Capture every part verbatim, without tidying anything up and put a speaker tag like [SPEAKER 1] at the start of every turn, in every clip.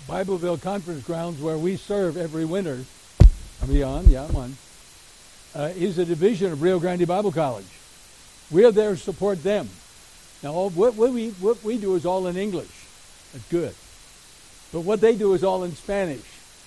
[SPEAKER 1] Bibleville Conference Grounds, where we serve every winter. Are we on? Yeah, I'm on. Uh, is a division of Rio Grande Bible College. We are there to support them. Now, all, what, what, we, what we do is all in English. That's good. But what they do is all in Spanish.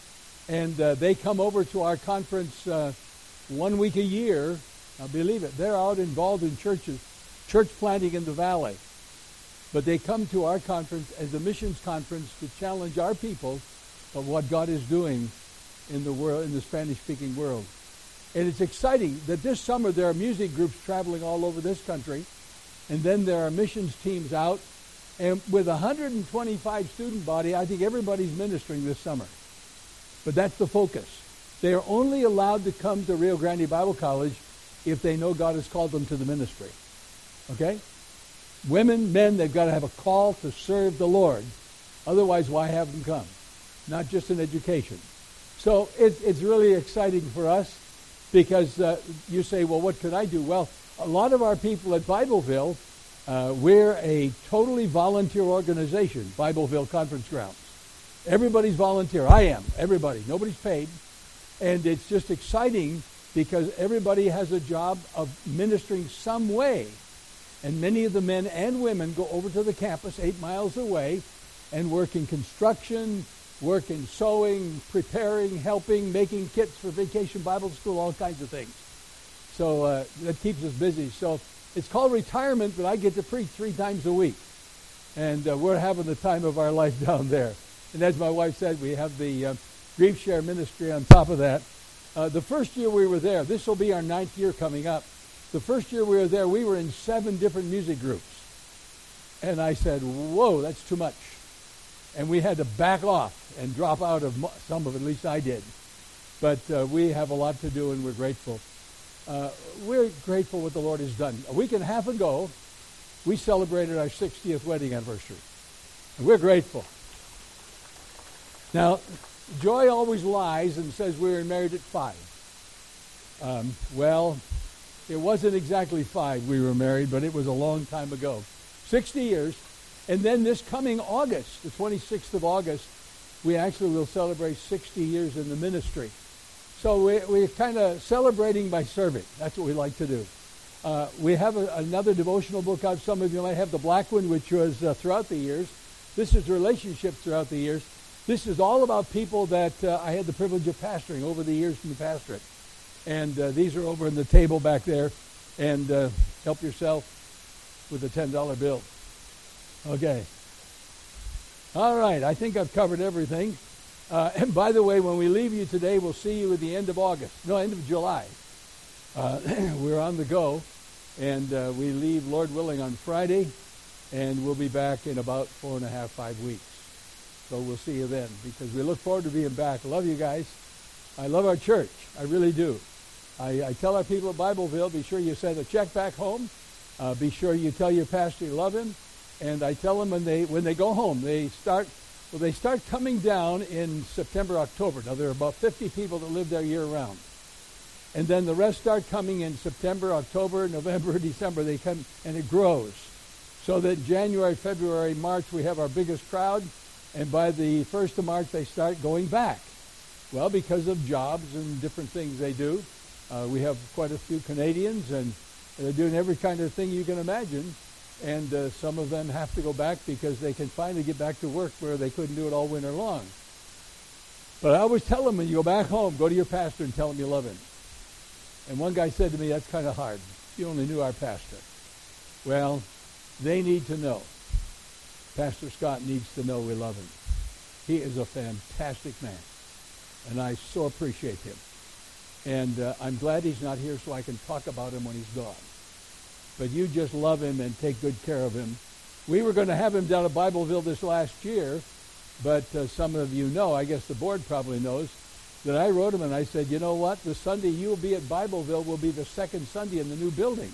[SPEAKER 1] And uh, they come over to our conference uh, one week a year. Now, believe it, they're out involved in churches, church planting in the valley. But they come to our conference as a missions conference to challenge our people of what God is doing in the world, in the Spanish-speaking world. And it's exciting that this summer there are music groups traveling all over this country, and then there are missions teams out. And with a one hundred twenty-five student body, I think everybody's ministering this summer. But that's the focus. They are only allowed to come to Rio Grande Bible College if they know God has called them to the ministry. Okay? Women, men, they've got to have a call to serve the Lord. Otherwise, why have them come? Not just an education. So it, it's really exciting for us because uh, you say, well, what could I do? Well, a lot of our people at Bibleville, uh, we're a totally volunteer organization, Bibleville Conference Grounds. Everybody's volunteer. I am. Everybody. Nobody's paid. And it's just exciting because everybody has a job of ministering some way. And many of the men and women go over to the campus eight miles away and work in construction, work in sewing, preparing, helping, making kits for Vacation Bible School, all kinds of things. So uh, that keeps us busy. So it's called retirement, but I get to preach three times a week. And uh, we're having the time of our life down there. And as my wife said, we have the uh, Grief Share Ministry on top of that. Uh, the first year we were there, this will be our ninth year coming up. The first year we were there, we were in seven different music groups. And I said, whoa, that's too much. And we had to back off and drop out of some of it, at least I did. But uh, we have a lot to do, and we're grateful. Uh, we're grateful what the Lord has done. A week and a half ago, we celebrated our sixtieth wedding anniversary. And we're grateful. Now, Joy always lies and says we were married at five. Um, well, it wasn't exactly five we were married, but it was a long time ago. sixty years. And then this coming August, the twenty-sixth of August, we actually will celebrate sixty years in the ministry. So we, we're kind of celebrating by serving. That's what we like to do. Uh, we have a, another devotional book out. Some of you might have the black one, which was uh, throughout the years. This is relationships throughout the years. This is all about people that uh, I had the privilege of pastoring over the years in the pastorate. And uh, these are over in the table back there. And uh, help yourself with a ten dollar bill. Okay. All right. I think I've covered everything. Uh, and by the way, when we leave you today, we'll see you at the end of August. No, end of July. Uh, we're on the go. And uh, we leave, Lord willing, on Friday. And we'll be back in about four and a half, five weeks. So we'll see you then, because we look forward to being back. Love you guys. I love our church. I really do. I, I tell our people at Bibleville, be sure you send a check back home. Uh, be sure you tell your pastor you love him. And I tell them when they when they go home, they start well, they start coming down in September, October. Now, there are about fifty people that live there year-round. And then the rest start coming in September, October, November, December. They come, and it grows. So that January, February, March, we have our biggest crowd. And by the first of March, they start going back. Well, because of jobs and different things they do. Uh, we have quite a few Canadians, and they're doing every kind of thing you can imagine. And uh, some of them have to go back because they can finally get back to work where they couldn't do it all winter long. But I always tell them, when you go back home, go to your pastor and tell him you love him. And one guy said to me, that's kind of hard. You only knew our pastor. Well, they need to know. Pastor Scott needs to know we love him. He is a fantastic man, and I so appreciate him. And uh, I'm glad he's not here so I can talk about him when he's gone. But you just love him and take good care of him. We were going to have him down at Bibleville this last year, but uh, some of you know, I guess the board probably knows, that I wrote him and I said, you know what, the Sunday you'll be at Bibleville will be the second Sunday in the new building.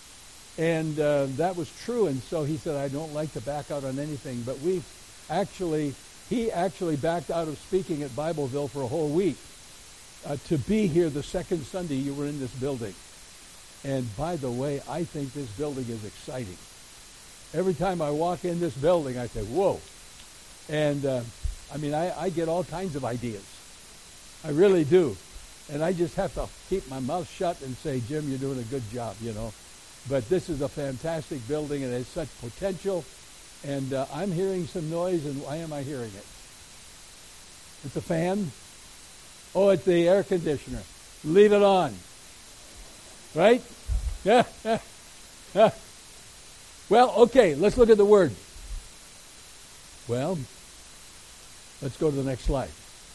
[SPEAKER 1] And uh, that was true, and so he said, I don't like to back out on anything. But we actually, he actually backed out of speaking at Bibleville for a whole week uh, to be here the second Sunday you were in this building. And by the way, I think this building is exciting. Every time I walk in this building, I say, whoa. And uh, I mean, I, I get all kinds of ideas. I really do. And I just have to keep my mouth shut and say, Jim, you're doing a good job, you know. But this is a fantastic building, and it has such potential. And uh, I'm hearing some noise, and why am I hearing it? It's a fan? Oh, it's the air conditioner. Leave it on. Right? Yeah. Well, okay, let's look at the Word. Well, let's go to the next slide.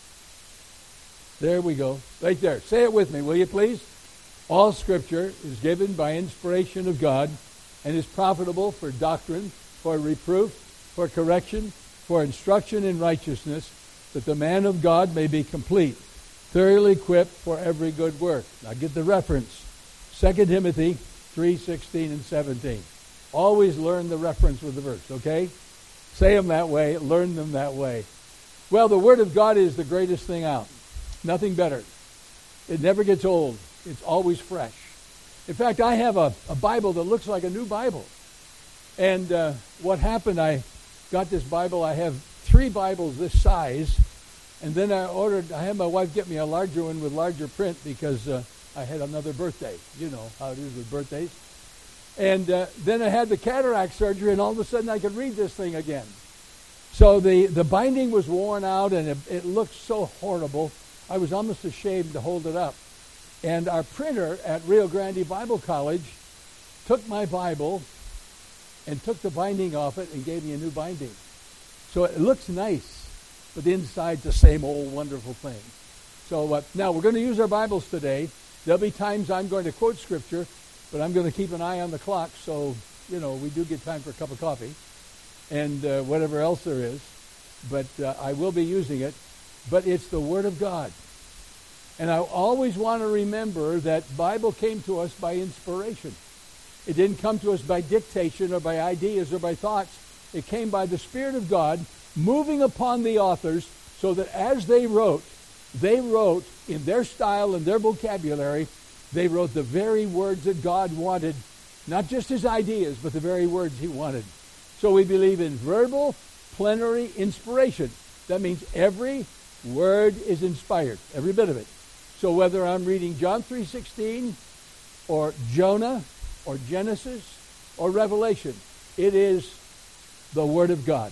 [SPEAKER 1] There we go. Right there. Say it with me, will you please? All Scripture is given by inspiration of God and is profitable for doctrine, for reproof, for correction, for instruction in righteousness, that the man of God may be complete, thoroughly equipped for every good work. Now get the reference. Second Timothy three sixteen and seventeen. Always learn the reference with the verse, okay? Say them that way. Learn them that way. Well, the Word of God is the greatest thing out. Nothing better. It never gets old. It's always fresh. In fact, I have a, a Bible that looks like a new Bible. And uh, what happened, I got this Bible. I have three Bibles this size. And then I ordered, I had my wife get me a larger one with larger print because uh, I had another birthday. You know how it is with birthdays. And uh, then I had the cataract surgery, and all of a sudden I could read this thing again. So the, the binding was worn out, and it, it looked so horrible. I was almost ashamed to hold it up. And our printer at Rio Grande Bible College took my Bible and took the binding off it and gave me a new binding. So it looks nice, but the inside's the same old wonderful thing. So uh, now we're going to use our Bibles today. There'll be times I'm going to quote Scripture, but I'm going to keep an eye on the clock so, you know, we do get time for a cup of coffee and uh, whatever else there is. But uh, I will be using it. But it's the Word of God. And I always want to remember that Bible came to us by inspiration. It didn't come to us by dictation or by ideas or by thoughts. It came by the Spirit of God moving upon the authors so that as they wrote, they wrote in their style and their vocabulary, they wrote the very words that God wanted, not just his ideas, but the very words he wanted. So we believe in verbal, plenary inspiration. That means every word is inspired, every bit of it. So whether I'm reading John three sixteen or Jonah or Genesis or Revelation, it is the Word of God.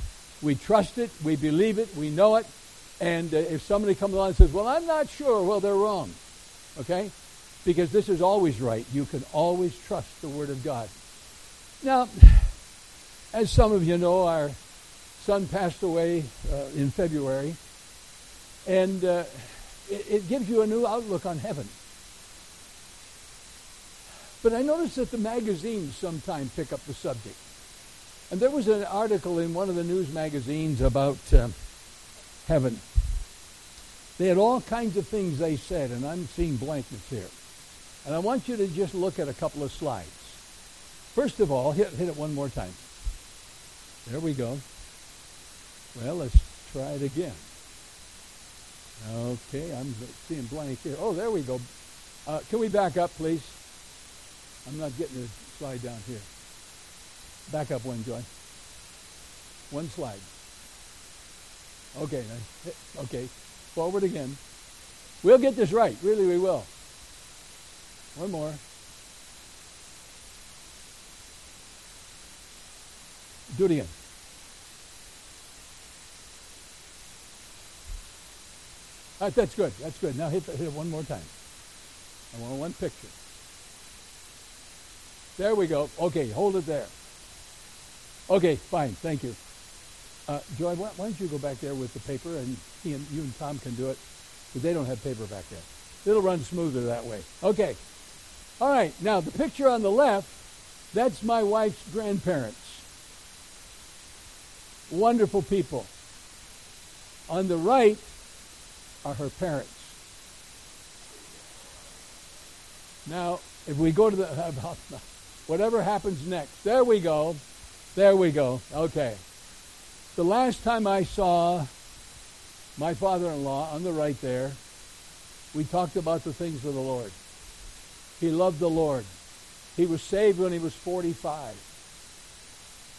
[SPEAKER 1] We trust it, we believe it, we know it, and uh, if somebody comes along and says, well, I'm not sure, well, they're wrong, okay? Because this is always right. You can always trust the Word of God. Now, as some of you know, our son passed away uh, in February, and uh, it, it gives you a new outlook on heaven. But I noticed that the magazines sometimes pick up the subject. And there was an article in one of the news magazines about uh, heaven. They had all kinds of things they said, and I'm seeing blankness here. And I want you to just look at a couple of slides. First of all, hit, hit it one more time. There we go. Well, let's try it again. Okay, I'm seeing blank here. Oh, there we go. Uh, can we back up, please? I'm not getting the slide down here. Back up one, Joy. One slide. Okay, okay. Forward again. We'll get this right. Really, we will. One more. Do it again. All right, that's good. That's good. Now hit, hit it one more time. I want one picture. There we go. Okay, hold it there. Okay, fine. Thank you. Uh, Joy, why, why don't you go back there with the paper, and he and you and Tom can do it, because they don't have paper back there. It'll run smoother that way. Okay. All right. Now, the picture on the left, that's my wife's grandparents. Wonderful people. On the right are her parents. Now, if we go to the, whatever happens next, there we go. There we go. Okay. The last time I saw my father-in-law on the right there, we talked about the things of the Lord. He loved the Lord. He was saved when he was forty-five.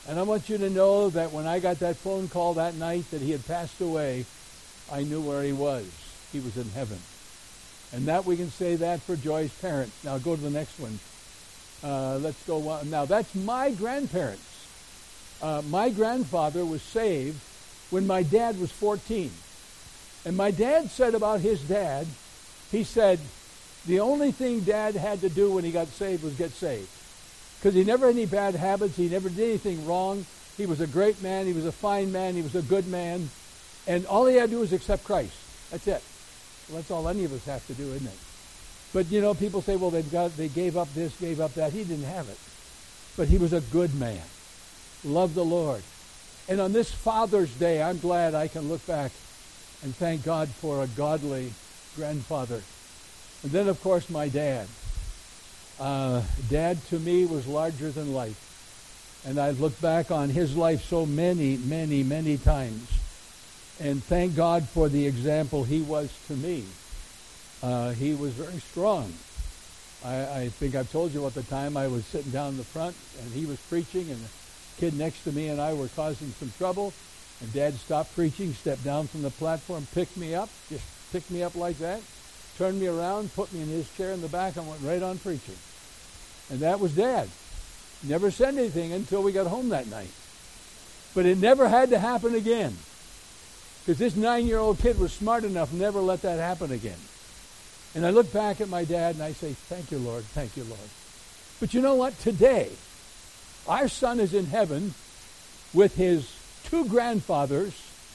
[SPEAKER 1] And I want you to know that when I got that phone call that night that he had passed away, I knew where he was. He was in heaven. And that we can say that for Joy's parents. Now go to the next one. Uh, let's go on. Now that's my grandparents. Uh, my grandfather was saved when my dad was fourteen. And my dad said about his dad, he said, the only thing Dad had to do when he got saved was get saved. Because he never had any bad habits. He never did anything wrong. He was a great man. He was a fine man. He was a good man. And all he had to do was accept Christ. That's it. Well, that's all any of us have to do, isn't it? But, you know, people say, well, they've got, they gave up this, gave up that. He didn't have it. But he was a good man. Loved the Lord. And on this Father's Day, I'm glad I can look back and thank God for a godly grandfather. And then, of course, my dad. Uh, Dad, to me, was larger than life. And I look back on his life so many, many, many times. And thank God for the example he was to me. Uh, he was very strong. I, I think I've told you at the time I was sitting down in the front, and he was preaching, and the kid next to me and I were causing some trouble. And Dad stopped preaching, stepped down from the platform, picked me up, just picked me up like that, turned me around, put me in his chair in the back, and went right on preaching. And that was Dad. Never said anything until we got home that night. But it never had to happen again. Because this nine-year-old kid was smart enough never let that happen again. And I look back at my dad and I say, thank you, Lord, thank you, Lord. But you know what? Today, our son is in heaven with his two grandfathers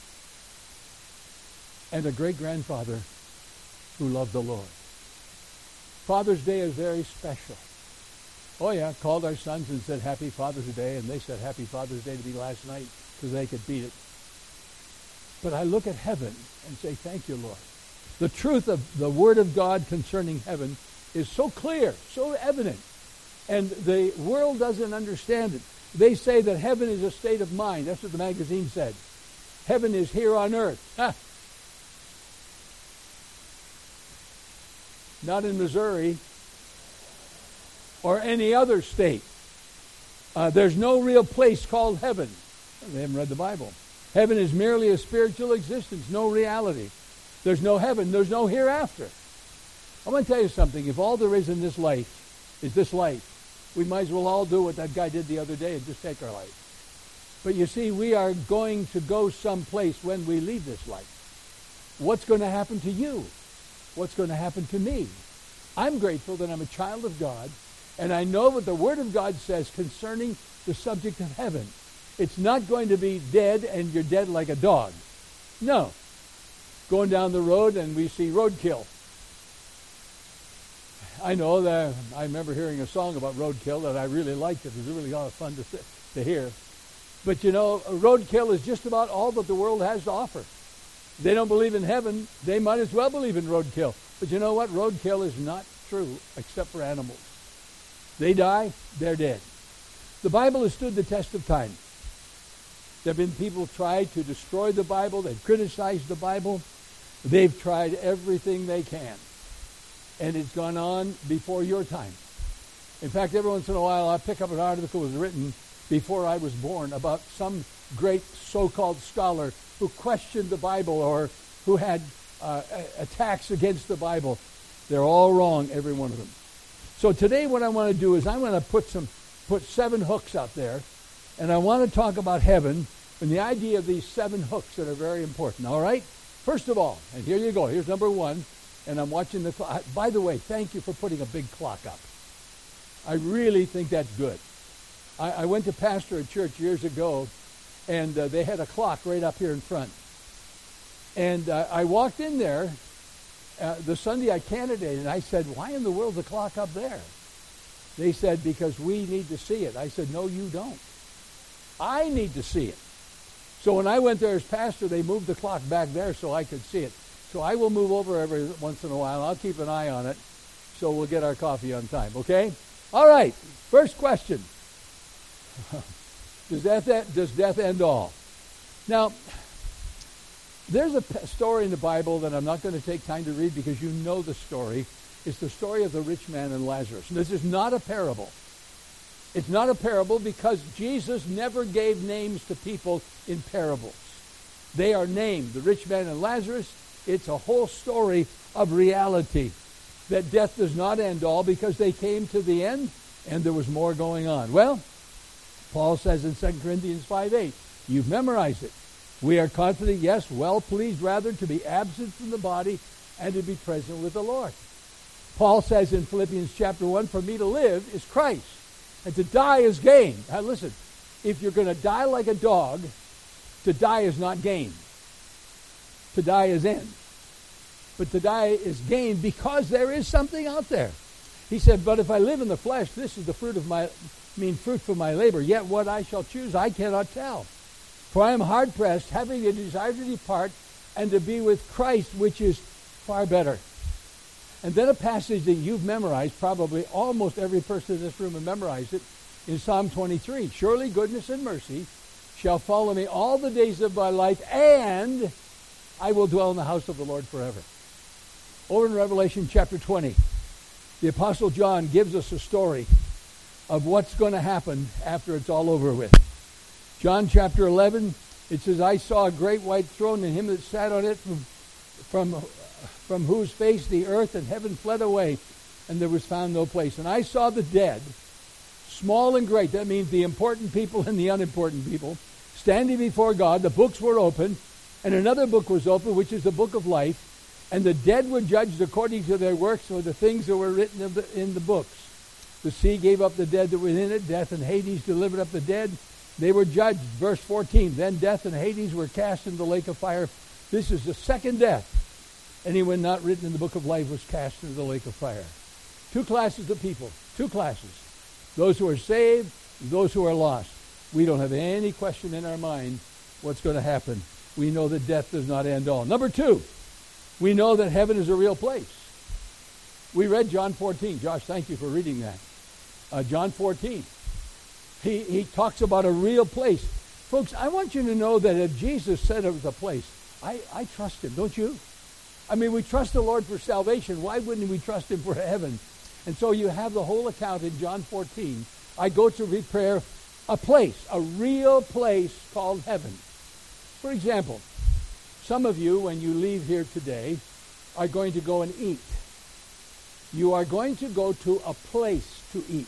[SPEAKER 1] and a great-grandfather who loved the Lord. Father's Day is very special. Oh, yeah, called our sons and said, Happy Father's Day, and they said Happy Father's Day to me last night because they could beat it. But I look at heaven and say, thank you, Lord. The truth of the Word of God concerning heaven is so clear, so evident, and the world doesn't understand it. They say that heaven is a state of mind. That's what the magazine said. Heaven is here on earth. Ha! Not in Missouri or any other state. Uh, there's no real place called heaven. They haven't read the Bible. Heaven is merely a spiritual existence, no reality. There's no heaven. There's no hereafter. I'm going to tell you something. If all there is in this life is this life, we might as well all do what that guy did the other day and just take our life. But you see, we are going to go someplace when we leave this life. What's going to happen to you? What's going to happen to me? I'm grateful that I'm a child of God, and I know what the Word of God says concerning the subject of heaven. It's not going to be dead and you're dead like a dog. No. Going down the road and we see roadkill. I know that I remember hearing a song about roadkill that I really liked. It was really a lot of fun to, to hear. But you know, roadkill is just about all that the world has to offer. They don't believe in heaven. They might as well believe in roadkill. But you know what? Roadkill is not true except for animals. They die, they're dead. The Bible has stood the test of time. There have been people who tried to destroy the Bible. They've criticized the Bible. They've tried everything they can. And it's gone on before your time. In fact, every once in a while I'll pick up an article that was written before I was born about some great so-called scholar who questioned the Bible or who had uh, attacks against the Bible. They're all wrong, every one of them. So today what I want to do is I want to put some put seven hooks out there, and I want to talk about heaven and the idea of these seven hooks that are very important. All right? First of all, and here you go. Here's number one, and I'm watching the clock. By the way, thank you for putting a big clock up. I really think that's good. I, I went to pastor a church years ago, and uh, they had a clock right up here in front. And uh, I walked in there uh, the Sunday I candidated, and I said, why in the world is the clock up there? They said, because we need to see it. I said, no, you don't. I need to see it. So when I went there as pastor, they moved the clock back there so I could see it. So I will move over every once in a while. I'll keep an eye on it so we'll get our coffee on time, okay? All right, first question. Does death, does death end all? Now, there's a story in the Bible that I'm not going to take time to read because you know the story. It's the story of the rich man and Lazarus. And this is not a parable. It's not a parable because Jesus never gave names to people in parables. They are named. The rich man and Lazarus, it's a whole story of reality. That death does not end all because they came to the end and there was more going on. Well, Paul says in Second Corinthians five eight, you've memorized it. We are confident, yes, well pleased rather to be absent from the body and to be present with the Lord. Paul says in Philippians chapter one, for me to live is Christ, and to die is gain. Now listen, if you're going to die like a dog, to die is not gain. To die is end. But to die is gain because there is something out there. He said, but if I live in the flesh, this is the fruit of my, I mean, fruit for my labor. Yet what I shall choose, I cannot tell. For I am hard pressed, having a desire to depart and to be with Christ, which is far better. And then a passage that you've memorized, probably almost every person in this room has memorized it, in Psalm twenty-three. Surely goodness and mercy shall follow me all the days of my life, and I will dwell in the house of the Lord forever. Over in Revelation chapter twenty, the Apostle John gives us a story of what's going to happen after it's all over with. John chapter eleven, it says, I saw a great white throne and him that sat on it, from, from, from whose face the earth and heaven fled away, and there was found no place. And I saw the dead, small and great, that means the important people and the unimportant people, standing before God. The books were open, and another book was open, which is the book of life. And the dead were judged according to their works or the things that were written in the, in the books. The sea gave up the dead that were in it. Death and Hades delivered up the dead. They were judged. Verse fourteen, then death and Hades were cast into the lake of fire. This is the second death. Anyone not written in the book of life was cast into the lake of fire. Two classes of people. Two classes. Those who are saved, those who are lost. We don't have any question in our mind what's going to happen. We know that death does not end all. Number two, we know that heaven is a real place. We read John fourteen. Josh, thank you for reading that. Uh, John fourteen. He, he talks about a real place. Folks, I want you to know that if Jesus said it was a place, I, I trust him, don't you? I mean, we trust the Lord for salvation. Why wouldn't we trust him for heaven? And so you have the whole account in John fourteen. I go to prepare a place, a real place called heaven. For example, some of you, when you leave here today, are going to go and eat. You are going to go to a place to eat.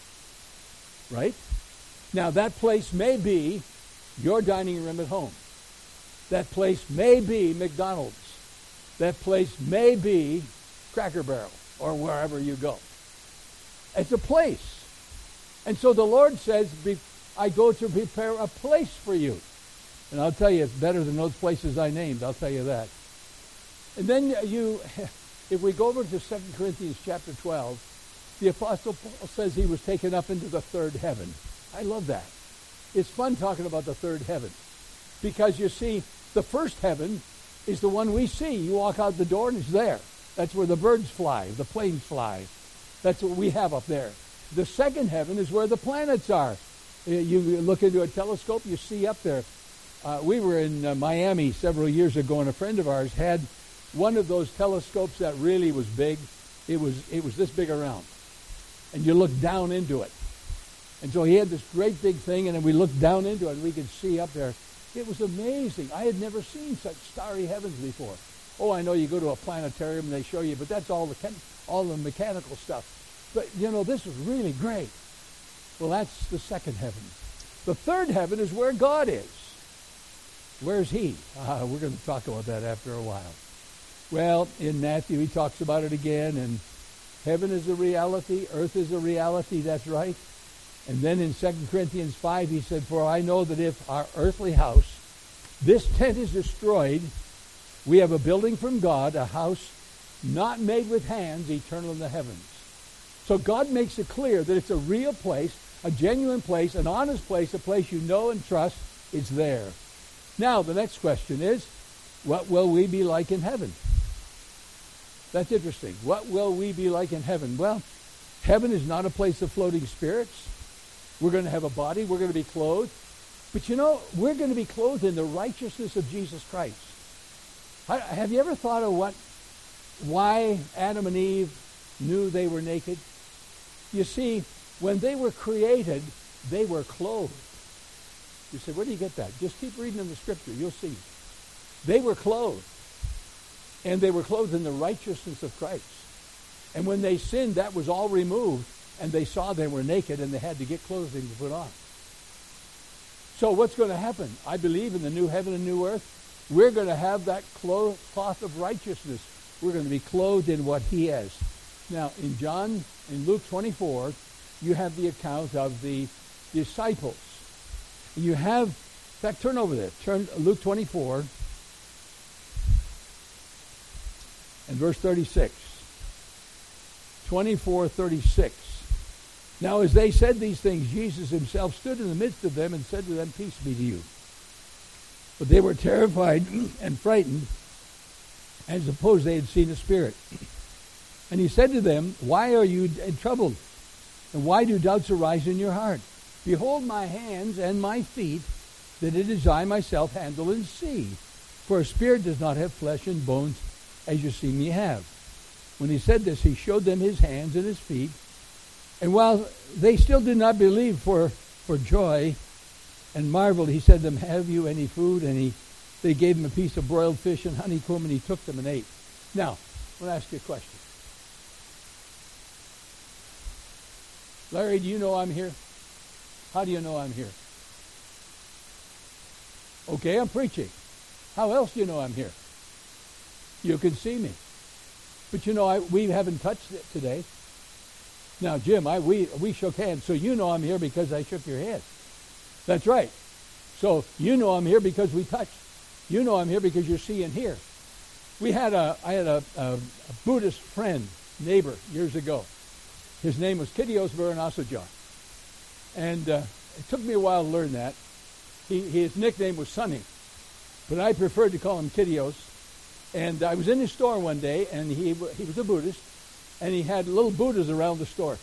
[SPEAKER 1] Right? Now, that place may be your dining room at home. That place may be McDonald's. That place may be Cracker Barrel or wherever you go. It's a place. And so the Lord says, I go to prepare a place for you. And I'll tell you, it's better than those places I named. I'll tell you that. And then you, if we go over to Second Corinthians chapter twelve, the Apostle Paul says he was taken up into the third heaven. I love that. It's fun talking about the third heaven. Because you see, the first heaven is the one we see. You walk out the door and it's there. That's where the birds fly, the planes fly. That's what we have up there. The second heaven is where the planets are. You look into a telescope, you see up there. Uh, we were in uh, Miami several years ago, and a friend of ours had one of those telescopes that really was big. It was it was this big around. And you look down into it. And so he had this great big thing, and then we looked down into it, and we could see up there. It was amazing. I had never seen such starry heavens before. Oh, I know you go to a planetarium and they show you, but that's all the chem- all the mechanical stuff. But, you know, this was really great. Well, that's the second heaven. The third heaven is where God is. Where's he? Uh, we're going to talk about that after a while. Well, in Matthew, he talks about it again, and heaven is a reality, earth is a reality, that's right. And then in Second Corinthians five, he said, for I know that if our earthly house, this tent is destroyed, we have a building from God, a house not made with hands, eternal in the heavens. So God makes it clear that it's a real place, a genuine place, an honest place, a place you know and trust. It's there. Now, the next question is, what will we be like in heaven? That's interesting. What will we be like in heaven? Well, heaven is not a place of floating spirits. We're going to have a body. We're going to be clothed. But you know, we're going to be clothed in the righteousness of Jesus Christ. Have you ever thought of what, why Adam and Eve knew they were naked? You see, When they were created, they were clothed. You say, where do you get that? Just keep reading in the scripture. You'll see. They were clothed. And they were clothed in the righteousness of Christ. And when they sinned, that was all removed. And they saw they were naked and they had to get clothing to put on. So what's going to happen? I believe in the new heaven and new earth. We're going to have that cloth of righteousness. We're going to be clothed in what he has. Now, in John, in Luke twenty-four, you have the account of the disciples. And you have, in fact, turn over there. Turn Luke twenty-four and verse thirty-six. twenty-four thirty-six. Now, as they said these things, Jesus himself stood in the midst of them and said to them, peace be to you. But they were terrified and frightened and supposed they had seen a spirit. And he said to them, why are you troubled? And why do doubts arise in your heart? Behold my hands and my feet, that it is I myself handle and see. For a spirit does not have flesh and bones, as you see me have. When he said this, he showed them his hands and his feet. And while they still did not believe for, for joy and marveled, he said to them, have you any food? And he, they gave him a piece of broiled fish and honeycomb, and he took them and ate. Now, I want to ask you a question. Larry, do you know I'm here? How do you know I'm here? Okay, I'm preaching. How else do you know I'm here? You can see me. But you know, I, we haven't touched it today. Now, Jim, I we we shook hands, so you know I'm here because I shook your hand. That's right. So you know I'm here because we touched. You know I'm here because you're seeing here. We had a I had a, a, a Buddhist friend, neighbor, years ago. His name was Kyrios Varanasijan. And uh, it took me a while to learn that. He, his nickname was Sonny, but I preferred to call him Kyrios. And I was in his store one day, and he he was a Buddhist, and he had little Buddhas around the store.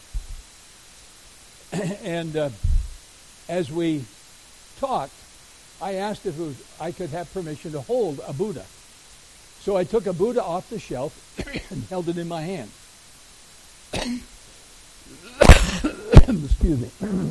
[SPEAKER 1] And uh, as we talked, I asked if it was, I could have permission to hold a Buddha. So I took a Buddha off the shelf and held it in my hand. Excuse me.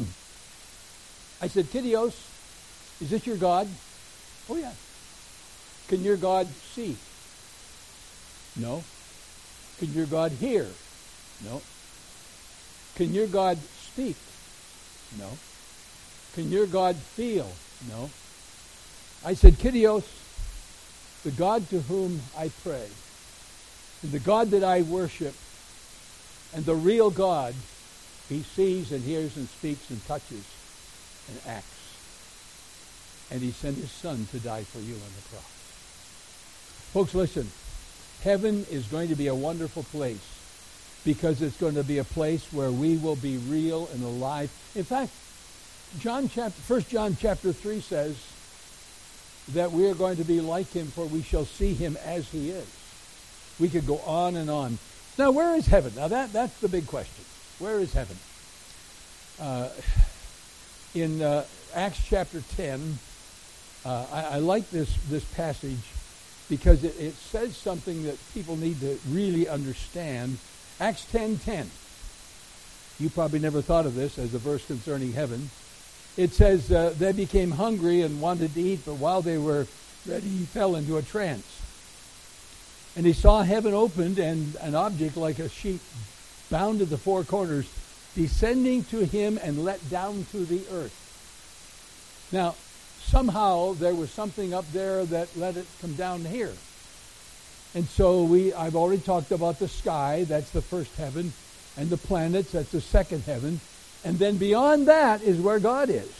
[SPEAKER 1] I said, Kyrios, is this your God? Oh, yeah. Can your God see? No. Can your God hear? No. Can your God speak? No. Can your God feel? No. I said, Kyrios, the God to whom I pray, and the God that I worship, and the real God, he sees and hears and speaks and touches and acts. And he sent his son to die for you on the cross. Folks, listen. Heaven is going to be a wonderful place because it's going to be a place where we will be real and alive. In fact, John chapter, First John chapter three says that we are going to be like him, for we shall see him as he is. We could go on and on. Now, where is heaven? Now, that, that's the big question. Where is heaven? Uh, in uh, Acts chapter ten, uh, I, I like this, this passage because it, it says something that people need to really understand. Acts ten ten. You probably never thought of this as a verse concerning heaven. It says, uh, they became hungry and wanted to eat, but while they were ready, he fell into a trance. And he saw heaven opened and an object like a sheet bound to the four corners, descending to him and let down to the earth. Now, somehow there was something up there that let it come down here. And so we I've already talked about the sky, that's the first heaven, and the planets, that's the second heaven. And then beyond that is where God is.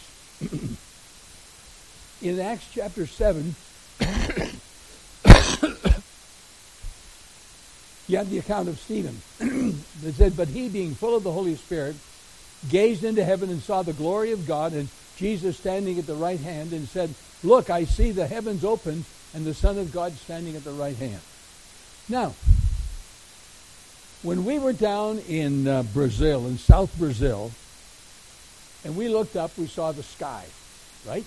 [SPEAKER 1] In Acts chapter seven, you have the account of Stephen. It said, but he, being full of the Holy Spirit, gazed into heaven and saw the glory of God and Jesus standing at the right hand and said, look, I see the heavens open and the Son of God standing at the right hand. Now, when we were down in uh, Brazil, in South Brazil, and we looked up, we saw the sky, right?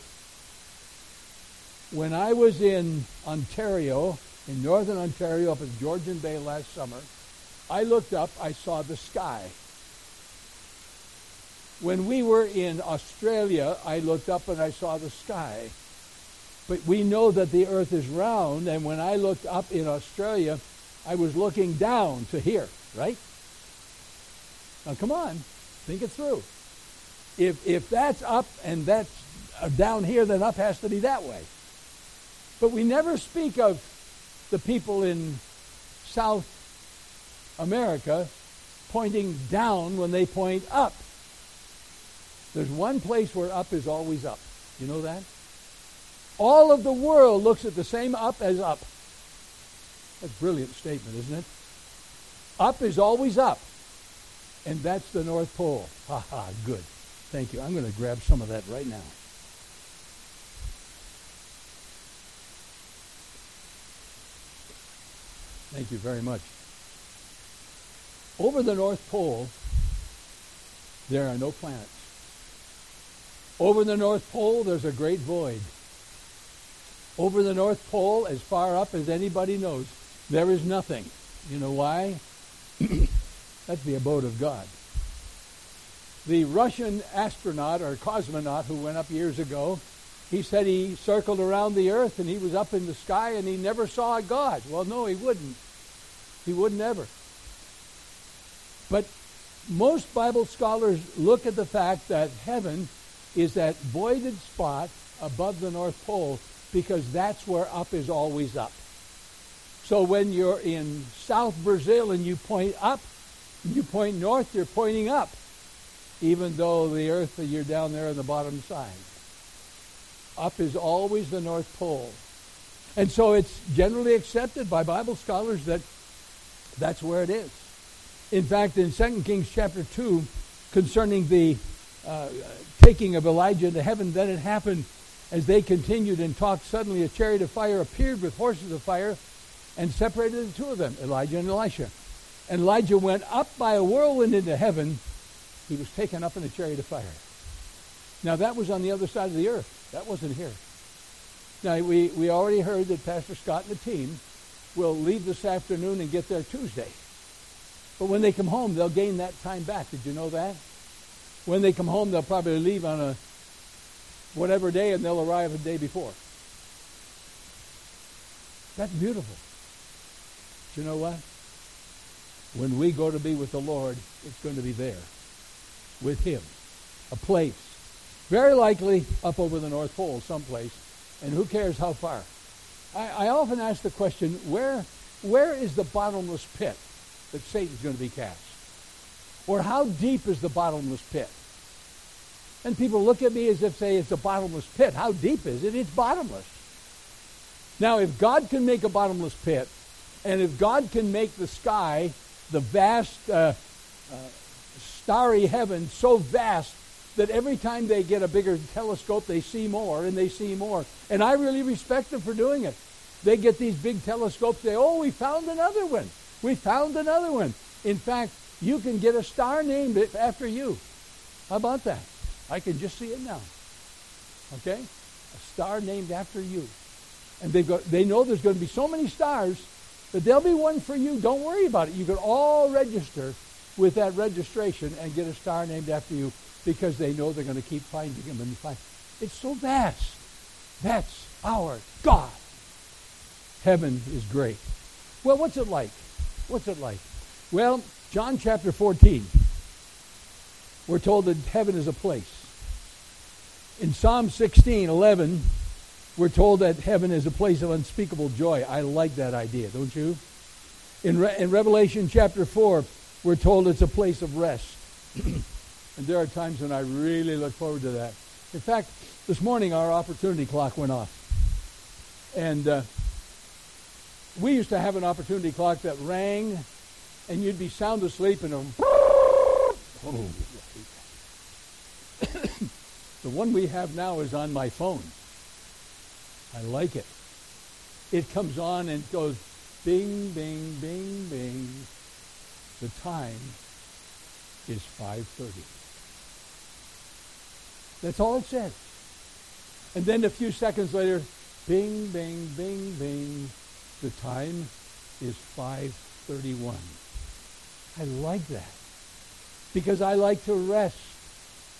[SPEAKER 1] When I was in Ontario, in northern Ontario, up at Georgian Bay last summer, I looked up, I saw the sky. When we were in Australia, I looked up and I saw the sky. But we know that the earth is round, and when I looked up in Australia, I was looking down to here, right? Now come on, think it through. If if that's up and that's down here, then up has to be that way. But we never speak of the people in South America pointing down when they point up. There's one place where up is always up. You know that? All of the world looks at the same up as up. That's a brilliant statement, isn't it? Up is always up. And that's the North Pole. Ha ha, good. Thank you. I'm going to grab some of that right now. Thank you very much. Over the North Pole, there are no planets. Over the North Pole, there's a great void. Over the North Pole, as far up as anybody knows, there is nothing. You know why? That's the abode of God. The Russian astronaut or cosmonaut who went up years ago, he said he circled around the earth and he was up in the sky and he never saw God. Well, no, he wouldn't. He wouldn't ever. But most Bible scholars look at the fact that heaven is that voided spot above the North Pole because that's where up is always up. So when you're in South Brazil and you point up, you point north, you're pointing up, even though the earth, you're down there on the bottom side. Up is always the North Pole. And so it's generally accepted by Bible scholars that that's where it is. In fact, in Second Kings chapter two, concerning the uh, taking of Elijah into heaven, then it happened as they continued and talked, suddenly a chariot of fire appeared with horses of fire and separated the two of them, Elijah and Elisha. And Elijah went up by a whirlwind into heaven. He was taken up in a chariot of fire. Now that was on the other side of the earth. That wasn't here. Now we, we already heard that Pastor Scott and the team will leave this afternoon and get there Tuesday. But when they come home, they'll gain that time back. Did you know that? When they come home, they'll probably leave on a whatever day, and they'll arrive a day before. That's beautiful. Do you know what? When we go to be with the Lord, it's going to be there with Him. A place. Very likely up over the North Pole someplace. And who cares how far? I, I often ask the question, where, where is the bottomless pit that Satan's going to be cast? Or how deep is the bottomless pit? And people look at me as if say it's a bottomless pit. How deep is it? It's bottomless. Now, if God can make a bottomless pit, and if God can make the sky, the vast, uh, uh, starry heaven, so vast that every time they get a bigger telescope, they see more and they see more. And I really respect them for doing it. They get these big telescopes, they, oh, we found another one. We found another one. In fact, you can get a star named after you. How about that? I can just see it now. Okay? A star named after you. And they've got, they know there's going to be so many stars that there'll be one for you. Don't worry about it. You can all register with that registration and get a star named after you because they know they're going to keep finding them. And find. It's so vast. That's our God. Heaven is great. Well, what's it like? What's it like? Well, John chapter fourteen, we're told that heaven is a place. In Psalm sixteen eleven, we're told that heaven is a place of unspeakable joy. I like that idea, don't you? In, Re- in Revelation chapter four, we're told it's a place of rest. And there are times when I really look forward to that. In fact, this morning our opportunity clock went off. And uh, we used to have an opportunity clock that rang, and you'd be sound asleep, and a oh. The one we have now is on my phone. I like it. It comes on and goes bing, bing, bing, bing. The time is five thirty. That's all it says. And then a few seconds later, bing, bing, bing, bing. The time is five thirty-one. I like that. Because I like to rest.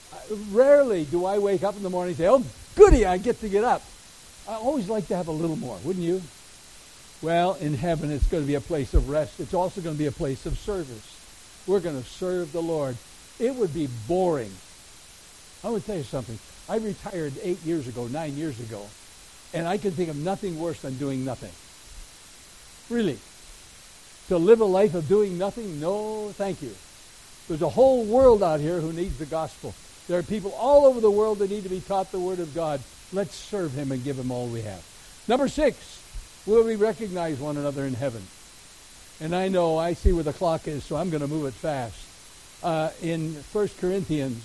[SPEAKER 1] Rarely do I wake up in the morning and say, oh, goody, I get to get up. I always like to have a little more, wouldn't you? Well, in heaven, it's going to be a place of rest. It's also going to be a place of service. We're going to serve the Lord. It would be boring. I want to tell you something. I retired eight years ago, nine years ago, and I can think of nothing worse than doing nothing. Really. To live a life of doing nothing? No, thank you. There's a whole world out here who needs the gospel. There are people all over the world that need to be taught the Word of God. Let's serve Him and give Him all we have. Number six, will we recognize one another in heaven? And I know, I see where the clock is, so I'm going to move it fast. Uh, in First Corinthians,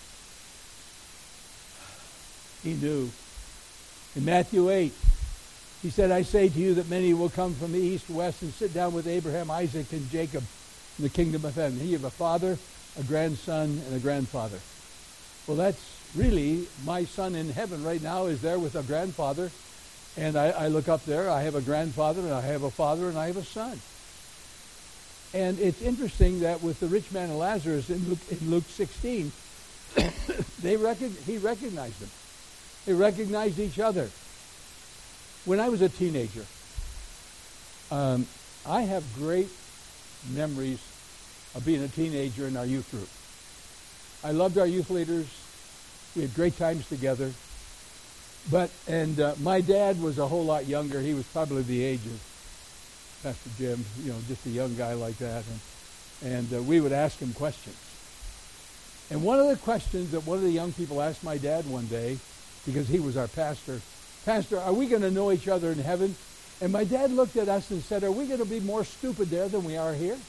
[SPEAKER 1] he knew. In Matthew eight, he said, I say to you that many will come from the east, west, and sit down with Abraham, Isaac, and Jacob in the kingdom of heaven. You have a father, a grandson, and a grandfather. Well, that's really, my son in heaven right now is there with a grandfather. And I, I look up there, I have a grandfather, and I have a father, and I have a son. And it's interesting that with the rich man and Lazarus in Luke, in Luke sixteen, they recog- he recognized them. They recognized each other. When I was a teenager, um, I have great memories of being a teenager in our youth group. I loved our youth leaders. We had great times together. But, and uh, my dad was a whole lot younger. He was probably the age of Pastor Jim, you know, just a young guy like that. And, and uh, we would ask him questions. And one of the questions that one of the young people asked my dad one day, because he was our pastor, Pastor, are we going to know each other in heaven? And my dad looked at us and said, are we going to be more stupid there than we are here?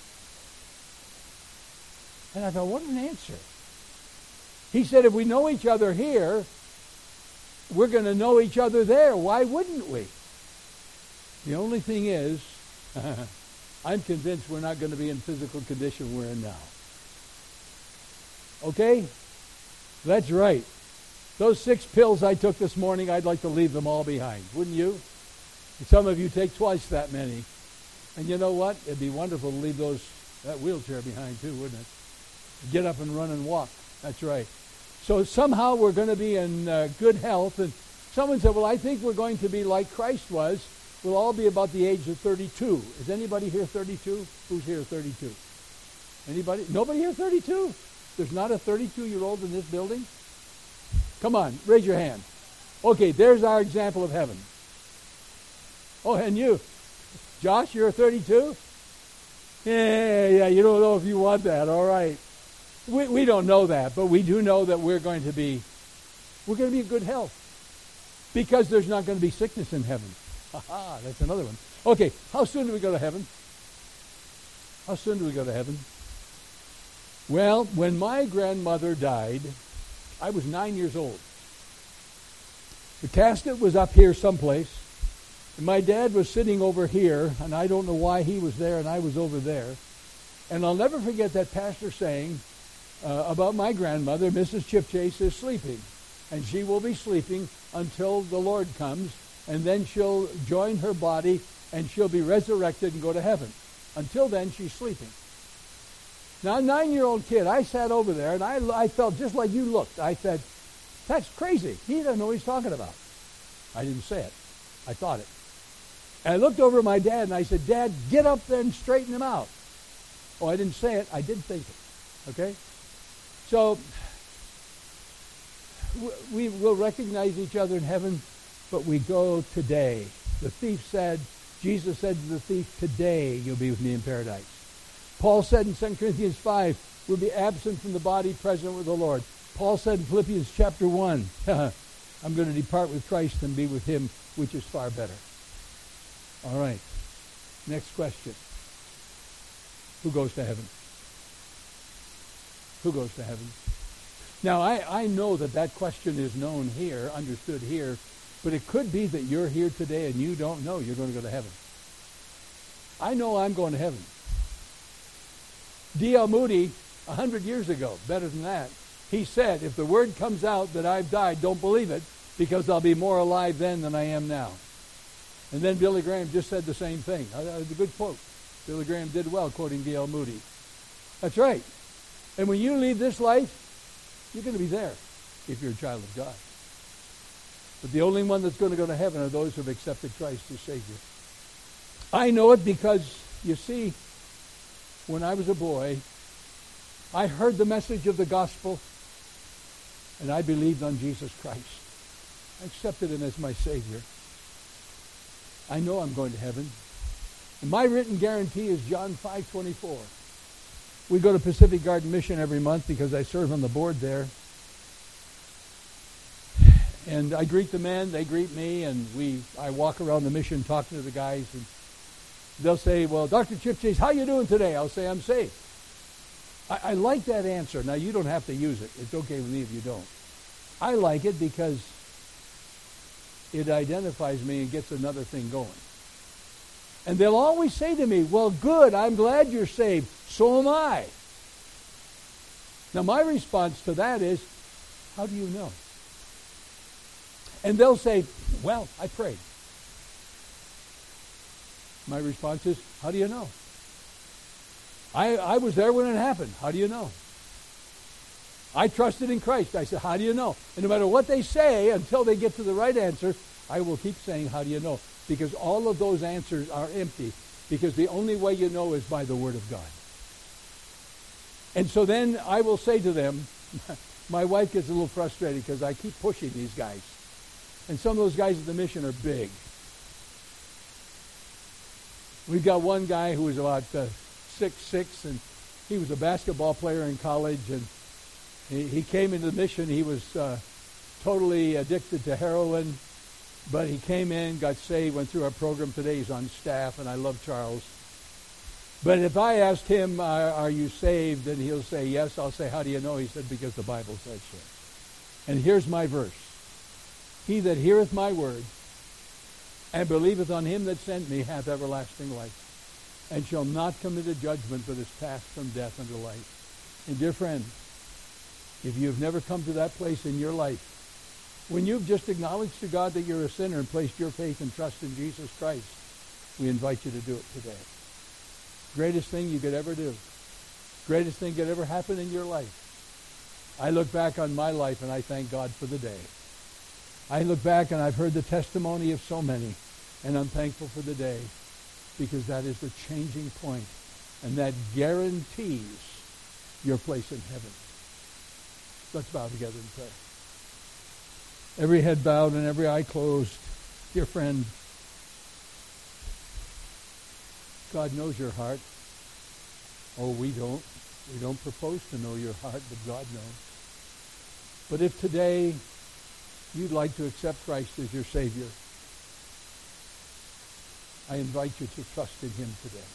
[SPEAKER 1] And I thought, what an answer. He said, if we know each other here, we're going to know each other there. Why wouldn't we? The only thing is, I'm convinced we're not going to be in physical condition we're in now. Okay? That's right. Those six pills I took this morning, I'd like to leave them all behind. Wouldn't you? Some of you take twice that many. And you know what? It'd be wonderful to leave those that wheelchair behind too, wouldn't it? Get up and run and walk. That's right. So somehow we're going to be in uh, good health. And someone said, well, I think we're going to be like Christ was. We'll all be about the age of thirty-two. Is anybody here thirty-two? Who's here thirty-two? Anybody? Nobody here thirty-two? There's not a thirty-two-year-old in this building? Come on, raise your hand. Okay, there's our example of heaven. Oh, and you. Josh, you're thirty-two? Yeah, yeah, you don't know if you want that. All right. We we don't know that, but we do know that we're going to be we're going to be in good health. Because there's not going to be sickness in heaven. Aha, that's another one. Okay, how soon do we go to heaven? How soon do we go to heaven? Well, when my grandmother died, I was nine years old. The casket was up here someplace, and my dad was sitting over here, and I don't know why he was there and I was over there. And I'll never forget that pastor saying uh, about my grandmother, Missus Chipchase is sleeping, and she will be sleeping until the Lord comes, and then she'll join her body, and she'll be resurrected and go to heaven. Until then, she's sleeping. Now, a nine-year-old kid, I sat over there, and I, I felt just like you looked. I said, that's crazy. He doesn't know what he's talking about. I didn't say it. I thought it. And I looked over at my dad, and I said, Dad, get up there and straighten him out. Oh, I didn't say it. I did think it. Okay? So, we will recognize each other in heaven, but we go today. The thief said, Jesus said to the thief, today you'll be with me in paradise. Paul said in Second Corinthians five, we'll be absent from the body, present with the Lord. Paul said in Philippians chapter one, I'm going to depart with Christ and be with him, which is far better. All right. Next question. Who goes to heaven? Who goes to heaven? Now, I, I know that that question is known here, understood here, but it could be that you're here today and you don't know you're going to go to heaven. I know I'm going to heaven. D L Moody, a hundred years ago, better than that, he said, if the word comes out that I've died, don't believe it, because I'll be more alive then than I am now. And then Billy Graham just said the same thing. That was a good quote. Billy Graham did well quoting D L Moody. That's right. And when you leave this life, You're going to be there if you're a child of God. But the only one that's going to go to heaven are those who have accepted Christ as Savior. I know it because, you see, when I was a boy, I heard the message of the gospel, and I believed on Jesus Christ. I accepted him as my Savior. I know I'm going to heaven. And my written guarantee is John five twenty-four. We go to Pacific Garden Mission every month because I serve on the board there. And I greet the men, they greet me, and we I walk around the mission talking to the guys, and they'll say, well, Doctor Chip Chase, how you doing today? I'll say, I'm saved. I, I like that answer. Now, you don't have to use it. It's okay with me if you don't. I like it because it identifies me and gets another thing going. And they'll always say to me, well, good, I'm glad you're saved. So am I. Now, my response to that is, how do you know? And they'll say, well, I prayed. My response is, how do you know? I, I was there when it happened. How do you know? I trusted in Christ. I said, how do you know? And no matter what they say, until they get to the right answer, I will keep saying, how do you know? Because all of those answers are empty. Because the only way you know is by the Word of God. And so then I will say to them, my wife gets a little frustrated because I keep pushing these guys. And some of those guys at the mission are big. We've got one guy who was about uh, six six, and he was a basketball player in college, and he, he came into the mission. He was uh, totally addicted to heroin, but he came in, got saved, went through our program today. He's on staff, and I love Charles. But if I asked him, uh, are you saved, and he'll say yes, I'll say, how do you know? He said, because the Bible says so. And here's my verse. He that heareth my word and believeth on him that sent me hath everlasting life, and shall not come into judgment, but is passed from death unto life. And dear friend, if you've never come to that place in your life, when you've just acknowledged to God that you're a sinner and placed your faith and trust in Jesus Christ, we invite you to do it today. Greatest thing you could ever do. Greatest thing could ever happen in your life. I look back on my life and I thank God for the day. I look back and I've heard the testimony of so many, and I'm thankful for the day, because that is the changing point, and that guarantees your place in heaven. Let's bow together and pray. Every head bowed and every eye closed. Dear friend, God knows your heart. Oh, we don't. We don't propose to know your heart, but God knows. But if today you'd like to accept Christ as your Savior, I invite you to trust in him today.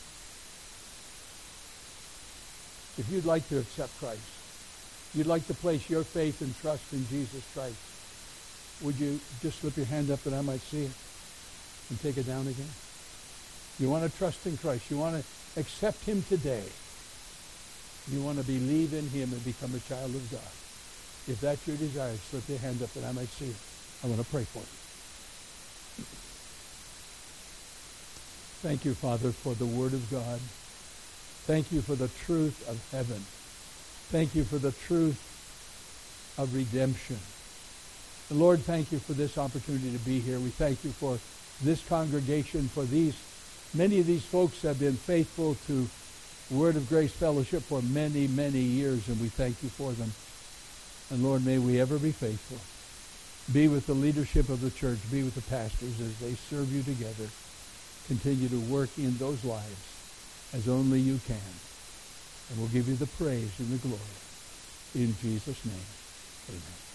[SPEAKER 1] If you'd like to accept Christ, you'd like to place your faith and trust in Jesus Christ, would you just slip your hand up that I might see it and take it down again? You want to trust in Christ. You want to accept him today. You want to believe in him and become a child of God. If that's your desire, slip your hand up that I might see it. I want to pray for you. Thank you, Father, for the Word of God. Thank you for the truth of heaven. Thank you for the truth of redemption. And Lord, thank you for this opportunity to be here. We thank you for this congregation, for these, many of these folks have been faithful to Word of Grace Fellowship for many, many years, and we thank you for them. And Lord, may we ever be faithful. Be with the leadership of the church. Be with the pastors as they serve you together. Continue to work in those lives as only you can. And we'll give you the praise and the glory. In Jesus' name, amen.